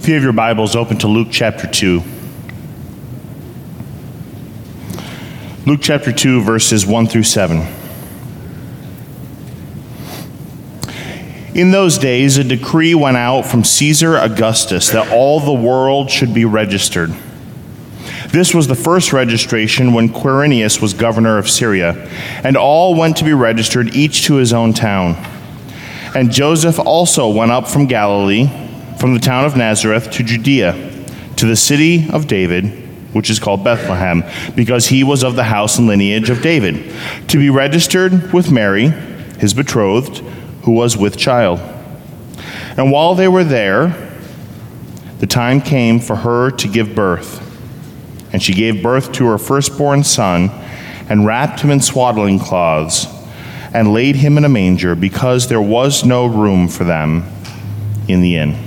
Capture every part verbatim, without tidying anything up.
If you have your Bibles, open to Luke chapter two. Luke chapter two, verses one through seven. In those days, a decree went out from Caesar Augustus that all the world should be registered. This was the first registration when Quirinius was governor of Syria, and all went to be registered, each to his own town. And Joseph also went up from Galilee, from the town of Nazareth to Judea, to the city of David, which is called Bethlehem, because he was of the house and lineage of David, to be registered with Mary, his betrothed, who was with child. And while they were there, the time came for her to give birth. And she gave birth to her firstborn son, and wrapped him in swaddling cloths, and laid him in a manger, because there was no room for them in the inn.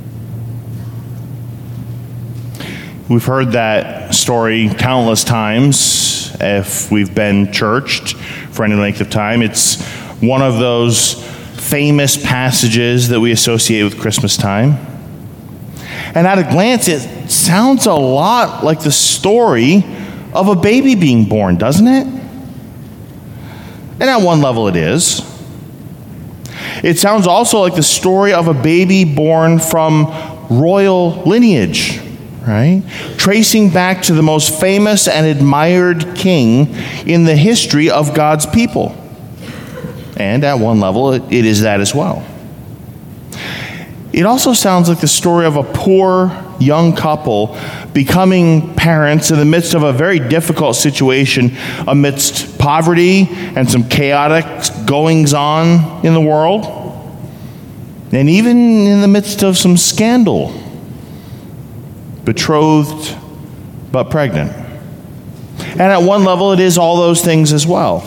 We've heard that story countless times if we've been churched for any length of time. It's one of those famous passages that we associate with Christmas time. And at a glance, it sounds a lot like the story of a baby being born, doesn't it? And at one level it is. It sounds also like the story of a baby born from royal lineage, right? Tracing back to the most famous and admired king in the history of God's people. And at one level, it, it is that as well. It also sounds like the story of a poor young couple becoming parents in the midst of a very difficult situation, amidst poverty and some chaotic goings-on in the world, and even in the midst of some scandal. Betrothed, but pregnant. And at one level, it is all those things as well.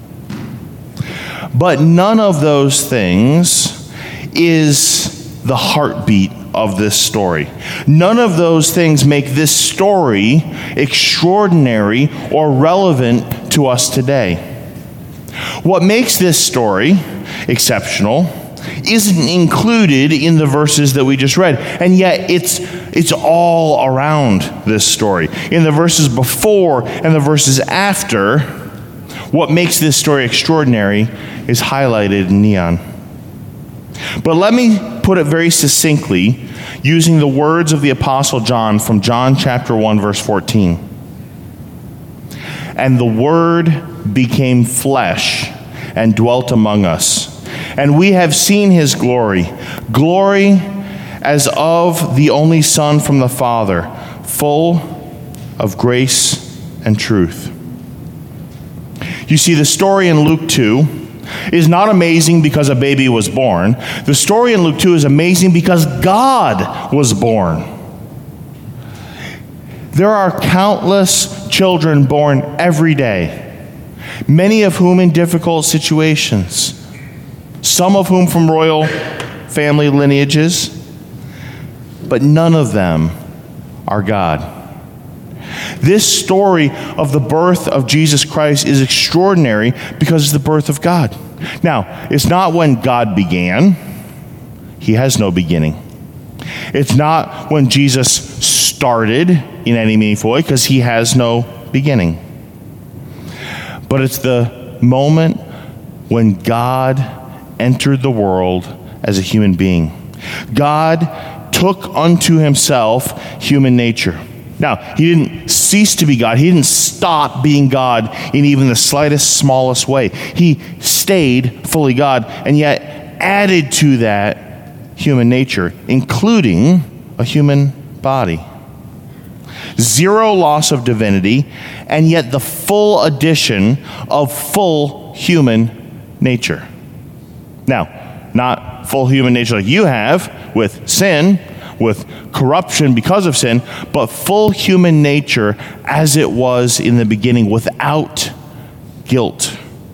But none of those things is the heartbeat of this story. None of those things make this story extraordinary or relevant to us today. What makes this story exceptional isn't included in the verses that we just read, and yet it's it's all around this story. In the verses before and the verses after, what makes this story extraordinary is highlighted in neon. But let me put it very succinctly using the words of the Apostle John from John chapter one, verse fourteen. And the Word became flesh and dwelt among us. And we have seen his glory, glory as of the only Son from the Father, full of grace and truth. You see, the story in Luke two is not amazing because a baby was born. The story in Luke two is amazing because God was born. There are countless children born every day, many of whom in difficult situations, some of whom from royal family lineages, but none of them are God. This story of the birth of Jesus Christ is extraordinary because it's the birth of God. Now, it's not when God began. He has no beginning. It's not when Jesus started in any meaningful way, because he has no beginning. But it's the moment when God entered the world as a human being. God took unto himself human nature. Now, he didn't cease to be God. He didn't stop being God in even the slightest, smallest way. He stayed fully God, and yet added to that human nature, including a human body. Zero loss of divinity, and yet the full addition of full human nature. Now, not full human nature like you have with sin, with corruption because of sin, but full human nature as it was in the beginning, without guilt.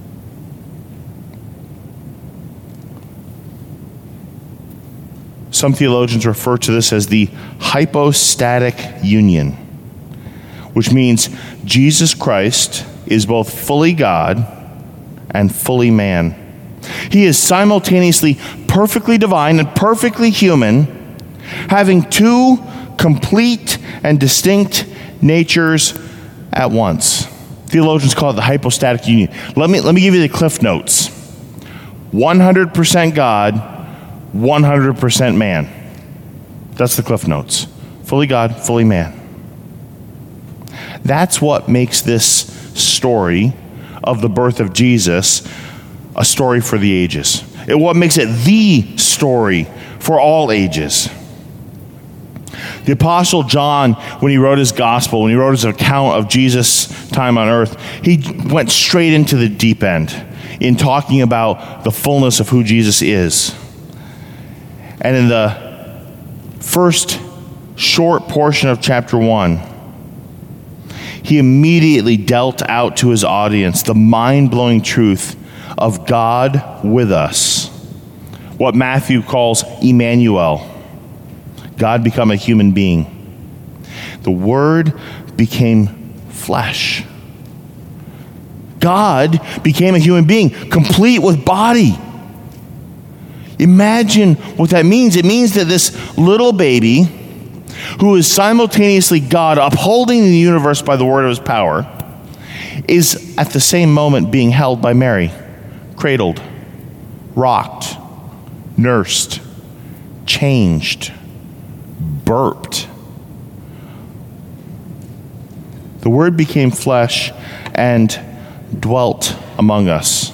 Some theologians refer to this as the hypostatic union, which means Jesus Christ is both fully God and fully man. He is simultaneously perfectly divine and perfectly human, having two complete and distinct natures at once. Theologians call it the hypostatic union. Let me, let me give you the Cliff Notes. one hundred percent God, one hundred percent man. That's the Cliff Notes. Fully God, fully man. That's what makes this story of the birth of Jesus a story for the ages. It what makes it the story for all ages. The Apostle John, when he wrote his gospel, when he wrote his account of Jesus' time on earth, he went straight into the deep end in talking about the fullness of who Jesus is. And in the first short portion of chapter one, he immediately dealt out to his audience the mind-blowing truth of God with us. What Matthew calls Emmanuel, God become a human being. The Word became flesh. God became a human being, complete with body. Imagine what that means. It means that this little baby, who is simultaneously God, upholding the universe by the word of his power, is at the same moment being held by Mary, cradled, rocked, nursed, changed, burped. The Word became flesh and dwelt among us.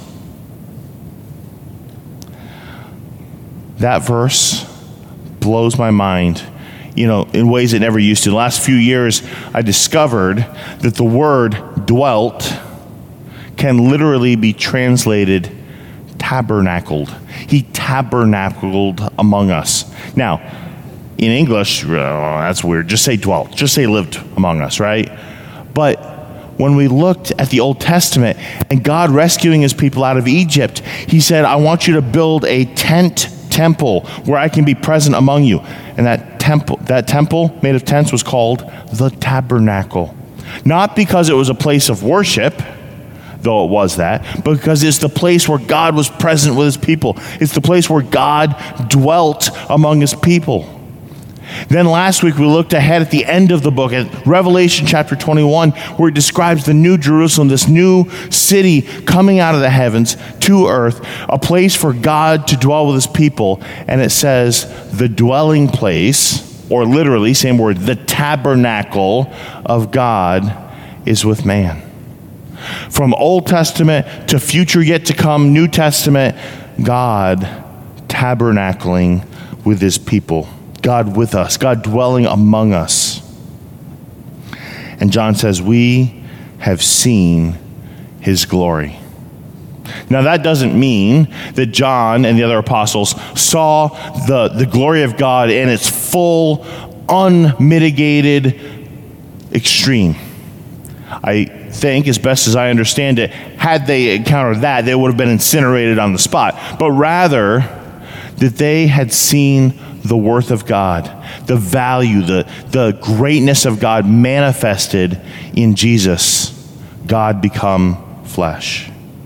That verse blows my mind, you know, in ways it never used to. The last few years, I discovered that the word dwelt can literally be translated tabernacled. He tabernacled among us. Now, in English, oh, that's weird. Just say dwelt. Just say lived among us, right? But when we looked at the Old Testament and God rescuing his people out of Egypt, he said, I want you to build a tent temple where I can be present among you. And that temple, that temple made of tents was called the tabernacle. Not because it was a place of worship, though it was that, but because it's the place where God was present with his people. It's the place where God dwelt among his people. Then last week we looked ahead at the end of the book at Revelation chapter twenty-one, where it describes the new Jerusalem, this new city coming out of the heavens to earth, a place for God to dwell with his people. And it says the dwelling place, or literally, same word, the tabernacle of God is with man. From Old Testament to future yet to come, New Testament, God tabernacling with his people. God with us, God dwelling among us. And John says, we have seen his glory. Now that doesn't mean that John and the other apostles saw the, the glory of God in its full, unmitigated extreme. I think, as best as I understand it, had they encountered that, they would have been incinerated on the spot. But rather, that they had seen the worth of God, the value, the, the greatness of God manifested in Jesus, God become flesh.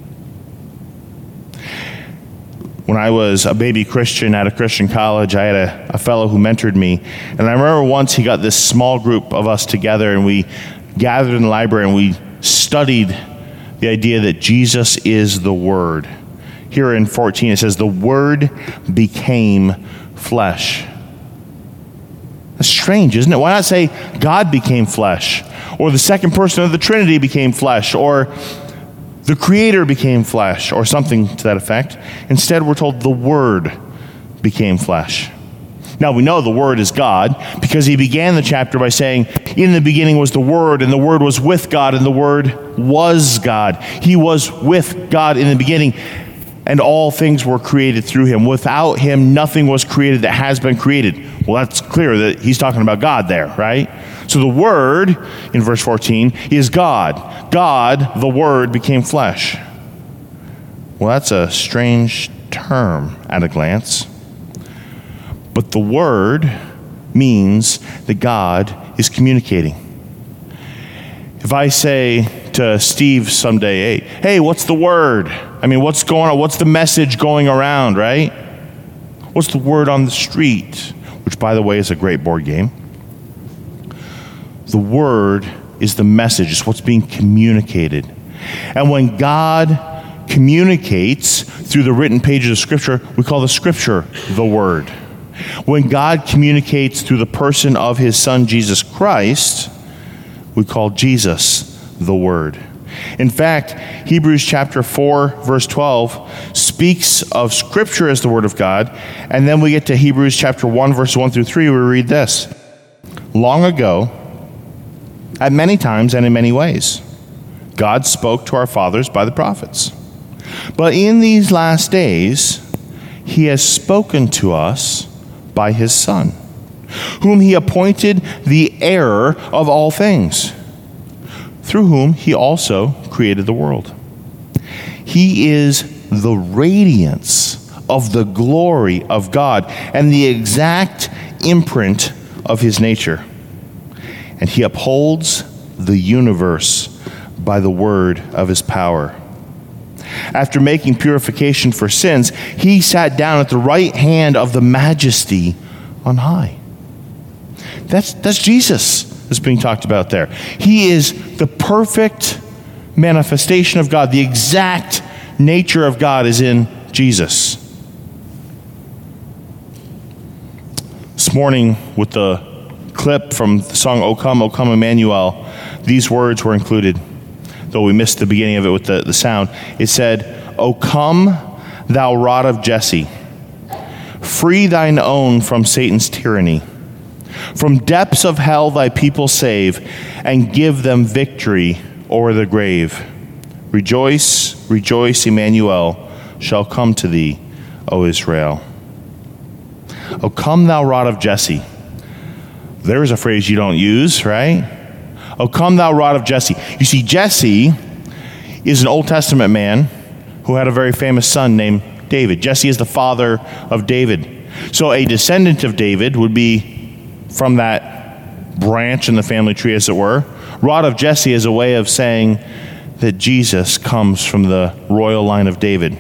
When I was a baby Christian at a Christian college, I had a, a fellow who mentored me. And I remember once he got this small group of us together and we gathered in the library and we studied the idea that Jesus is the Word. Here in fourteen it says, the Word became flesh. That's strange, isn't it? Why not say God became flesh? Or the second person of the Trinity became flesh? Or the Creator became flesh? Or something to that effect. Instead, we're told the Word became flesh. Now, we know the Word is God because he began the chapter by saying, in the beginning was the Word, and the Word was with God, and the Word was God. He was with God in the beginning, and all things were created through him. Without him, nothing was created that has been created. Well, that's clear that he's talking about God there, right? So the Word, in verse fourteen, is God. God, the Word, became flesh. Well, that's a strange term at a glance. But the Word means that God is communicating. If I say to Steve someday, hey, hey, what's the word? I mean, what's going on? What's the message going around, right? What's the word on the street? which, by the way, is a great board game. The Word is the message. It's what's being communicated. And when God communicates through the written pages of Scripture, we call the Scripture the Word. When God communicates through the person of his Son, Jesus Christ, we call Jesus the Word. In fact, Hebrews chapter four, verse twelve speaks of Scripture as the Word of God, and then we get to Hebrews chapter one, verse one through three, where we read this. Long ago, at many times and in many ways, God spoke to our fathers by the prophets. But in these last days, he has spoken to us by his Son, whom he appointed the heir of all things, through whom he also created the world. He is the radiance of the glory of God and the exact imprint of his nature. And he upholds the universe by the word of his power. After making purification for sins, he sat down at the right hand of the Majesty on high. That's, that's Jesus that's being talked about there. He is the perfect manifestation of God. The exact nature of God is in Jesus. This morning, with the clip from the song O Come, O Come Emmanuel, these words were included, though we missed the beginning of it with the, the sound. It said, O come, thou rod of Jesse, free thine own from Satan's tyranny. From depths of hell thy people save, and give them victory o'er the grave. Rejoice, rejoice, Emmanuel shall come to thee, O Israel. O come, thou rod of Jesse. There's a phrase you don't use, right? O come, thou rod of Jesse. You see, Jesse is an Old Testament man who had a very famous son named David. Jesse is the father of David. So a descendant of David would be from that branch in the family tree, as it were. Rod of Jesse is a way of saying that Jesus comes from the royal line of David.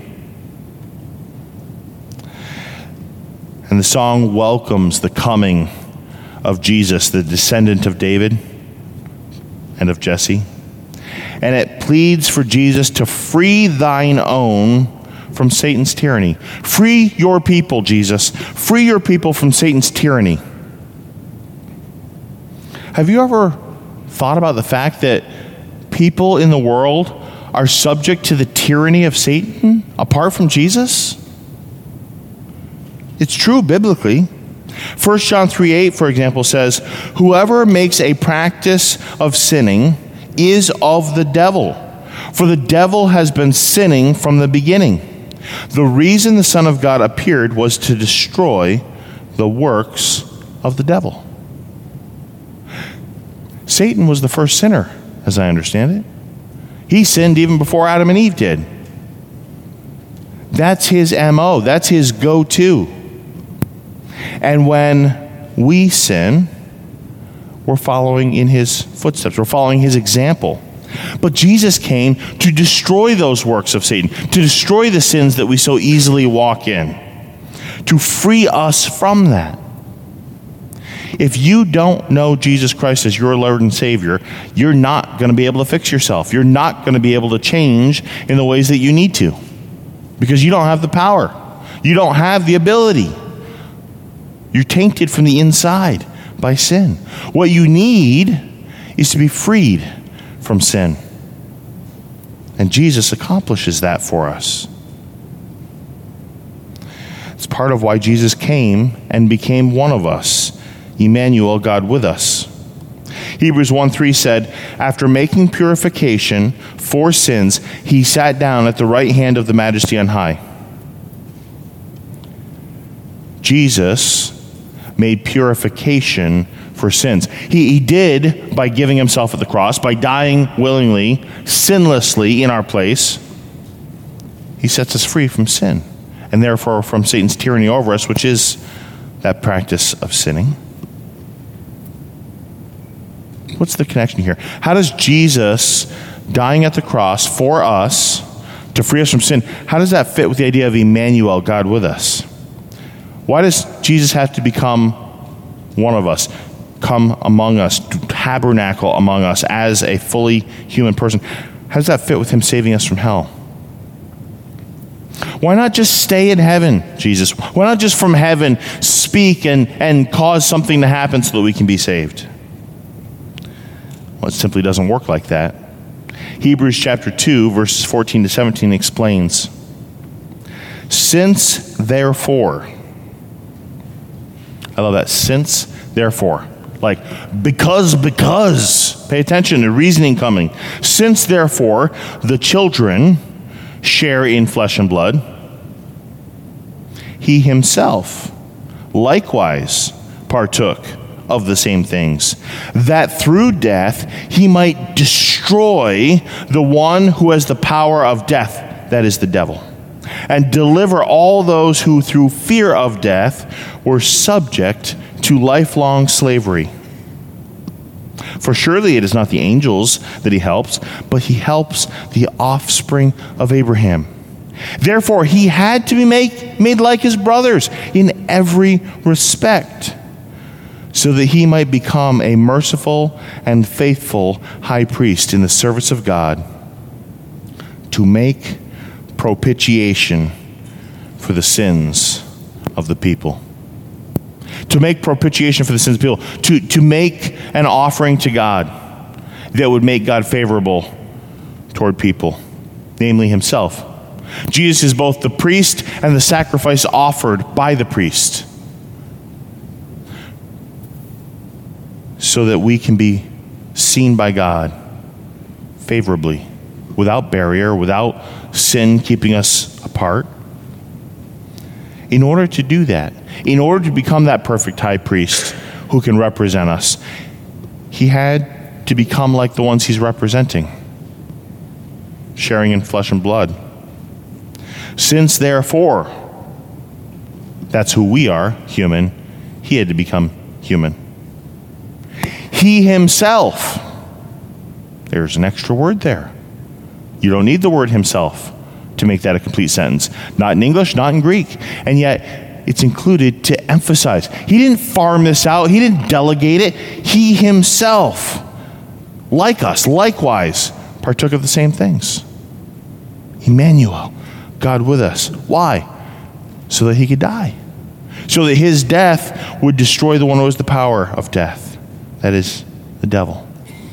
And the song welcomes the coming of Jesus, the descendant of David and of Jesse. And it pleads for Jesus to free thine own from Satan's tyranny. Free your people, Jesus. Free your people from Satan's tyranny. Have you ever thought about the fact that people in the world are subject to the tyranny of Satan apart from Jesus? It's true biblically. First John three eight, for example, says, whoever makes a practice of sinning is of the devil, for the devil has been sinning from the beginning. The reason the Son of God appeared was to destroy the works of the devil. Satan was the first sinner, as I understand it. He sinned even before Adam and Eve did. That's his M O. That's his go-to. And when we sin, we're following in his footsteps. We're following his example. But Jesus came to destroy those works of Satan, to destroy the sins that we so easily walk in, to free us from that. If you don't know Jesus Christ as your Lord and Savior, you're not going to be able to fix yourself. You're not going to be able to change in the ways that you need to, because you don't have the power. You don't have the ability. You're tainted from the inside by sin. What you need is to be freed from sin. And Jesus accomplishes that for us. It's part of why Jesus came and became one of us. Emmanuel, God with us. Hebrews one three said, after making purification for sins, he sat down at the right hand of the Majesty on high. Jesus made purification for sins. He, he did by giving himself at the cross, by dying willingly, sinlessly in our place. He sets us free from sin, and therefore from Satan's tyranny over us, which is that practice of sinning. What's the connection here? How does Jesus dying at the cross for us to free us from sin, how does that fit with the idea of Emmanuel, God with us? Why does Jesus have to become one of us, come among us, tabernacle among us as a fully human person. How does that fit with him saving us from hell? Why not just stay in heaven, Jesus? Why not just from heaven speak and, and cause something to happen so that we can be saved? Well, it simply doesn't work like that. Hebrews chapter two, verses fourteen to seventeen explains, since therefore, I love that, since therefore, like because, because, pay attention, the reasoning coming. Since therefore the children share in flesh and blood, he himself likewise partook of the same things, that through death he might destroy the one who has the power of death, that is the devil, and deliver all those who through fear of death were subject to lifelong slavery. For surely it is not the angels that he helps, but he helps the offspring of Abraham. Therefore he had to be make, made like his brothers in every respect, so that he might become a merciful and faithful high priest in the service of God, to make propitiation for the sins of the people. To make propitiation for the sins of the people. To, to make an offering to God that would make God favorable toward people, namely himself. Jesus is both the priest and the sacrifice offered by the priest, so that we can be seen by God favorably, without barrier, without sin keeping us apart. In order to do that, in order to become that perfect high priest who can represent us, he had to become like the ones he's representing, sharing in flesh and blood. Since therefore, that's who we are, human, he had to become human. He himself, there's an extra word there. You don't need the word himself to make that a complete sentence. Not in English, not in Greek. And yet, it's included to emphasize. He didn't farm this out. He didn't delegate it. He himself, like us, likewise, partook of the same things. Emmanuel, God with us. Why? So that he could die. So that his death would destroy the one who has the power of death. That is the devil.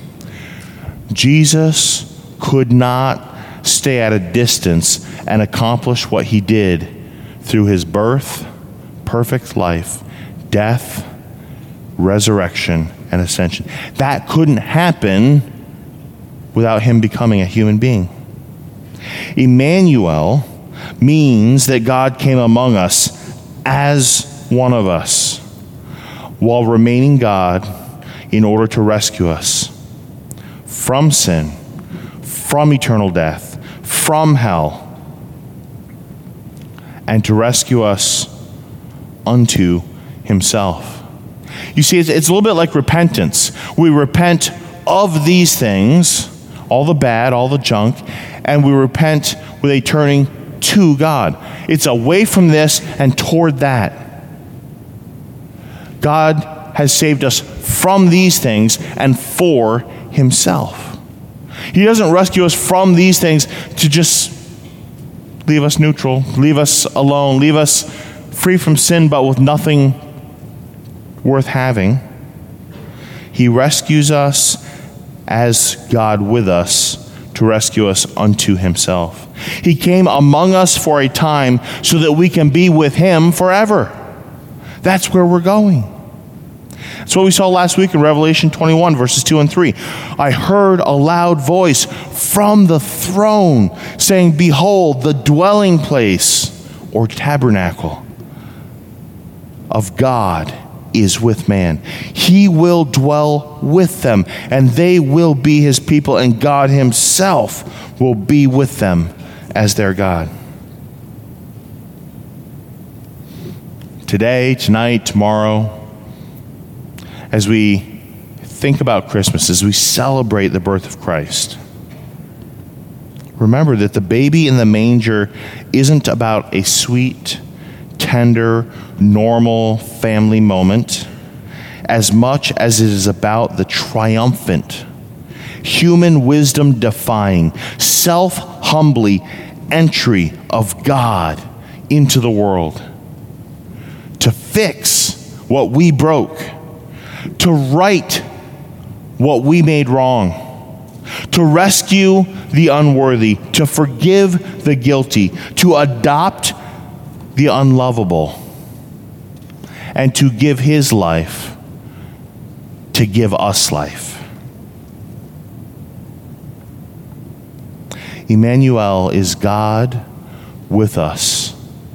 Jesus could not stay at a distance and accomplish what he did through his birth, perfect life, death, resurrection, and ascension. That couldn't happen without him becoming a human being. Emmanuel means that God came among us as one of us, while remaining God in order to rescue us from sin, from eternal death, from hell, and to rescue us unto himself. You see, it's, it's a little bit like repentance. We repent of these things, all the bad, all the junk, and we repent with a turning to God. It's away from this and toward that. God has saved us from these things and for himself. He doesn't rescue us from these things to just leave us neutral, leave us alone, leave us free from sin but with nothing worth having. He rescues us as God with us to rescue us unto himself. He came among us for a time so that we can be with him forever. That's where we're going. That's what we saw last week in Revelation twenty-one, verses two and three. I heard a loud voice from the throne saying, behold, the dwelling place or tabernacle of God is with man. He will dwell with them, and they will be his people, and God himself will be with them as their God. Today, tonight, tomorrow, as we think about Christmas, as we celebrate the birth of Christ, remember that the baby in the manger isn't about a sweet, tender, normal family moment. as much as it is about the triumphant, human wisdom defying, self-humbly entry of God into the world to fix what we broke, to right what we made wrong, to rescue the unworthy, to forgive the guilty, to adopt the unlovable, and to give his life to give us life. Emmanuel is God with us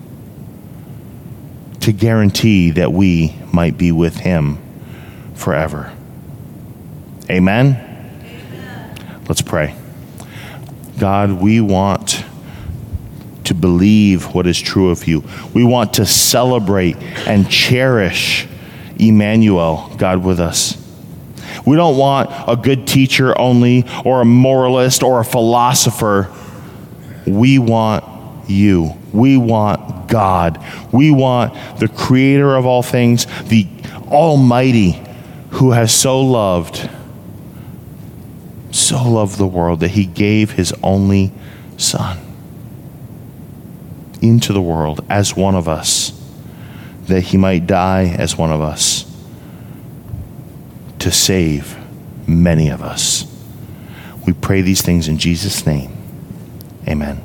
to guarantee that we might be with him forever. Amen? Amen. Let's pray. God, we want to believe what is true of you. We want to celebrate and cherish Emmanuel, God with us. We don't want a good teacher only, or a moralist, or a philosopher. We want you. We want God. We want the creator of all things, the Almighty, who has so loved, so loved the world that he gave his only Son into the world as one of us, that he might die as one of us, to save many of us. We pray these things in Jesus' name. Amen.